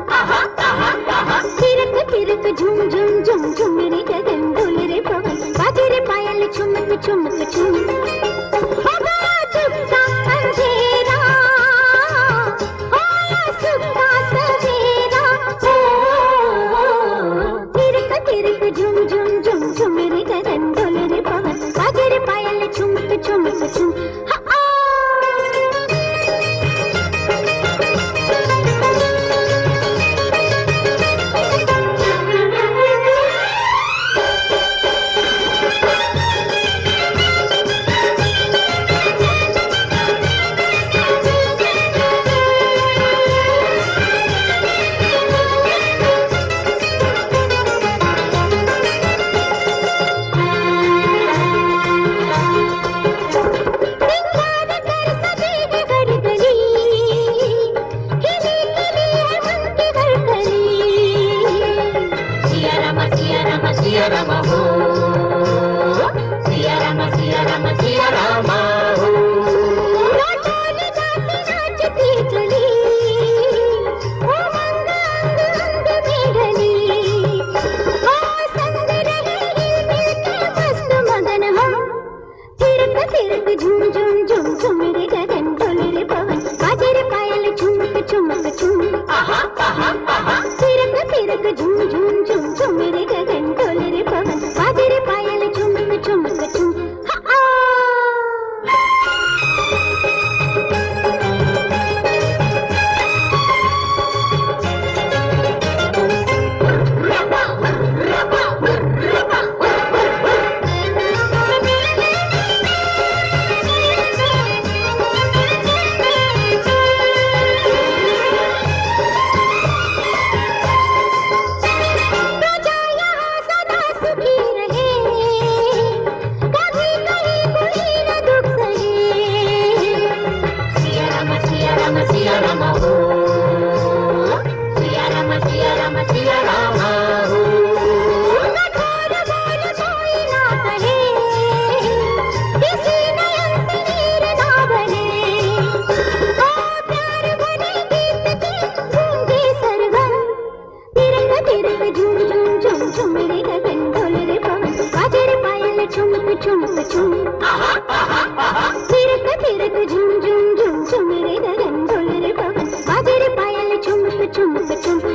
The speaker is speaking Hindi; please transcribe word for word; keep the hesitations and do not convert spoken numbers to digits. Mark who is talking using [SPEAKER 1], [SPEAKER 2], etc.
[SPEAKER 1] थिरक थिरक झुम झुम झुम झुम मेरे गगन डोले रे पवन बाजे रे पायल चुमक चुमक चुम होगा चुपका अंधेरा होया सुबह सवेरा थिरक थिरक झुम झुम झुम झुम मेरे गगन डोले रे पवन बाजे रे पायल चुमक चुमक चुम
[SPEAKER 2] Rama ho, Siya Rama, Siya Rama, Siya Rama ho.
[SPEAKER 1] नाचोली नाची नाचती चली, ओ मंग अंग अंग में ढली, ओ संग रहे हिल मिल के मस्त मगन हम, थिरक थिरक झूम झूम झूम झूम रे गगन डोले रे पवन, बाजे रे पायल चुमक चुमक चुम,
[SPEAKER 2] आहा आहा आहा.
[SPEAKER 1] थिरक थिरक झूम झूम झूम झूम रे गगन डोले रे पवन, बाजे रे पायल चुमक चुमक चुम.
[SPEAKER 2] Siya Rama ho, Siya Rama, Siya Rama, Siya Rama ho.
[SPEAKER 1] कठोर बोल कोई ना कहे, किसी नयन से नीर ना बने, ओ प्यार बने गीत के गूंगे सरगम, तिरक तिरक झूम झूम झूम झूम रे गगन डोले रे पवन, बाजे रे पायल चुमक चुमक चुम,
[SPEAKER 2] आहा आहा आहा.
[SPEAKER 1] तिरक तिरक झूम झूम झूम झूम रे गगन डोले रे पवन, बाजे रे पायल चुमक चुमक चुम.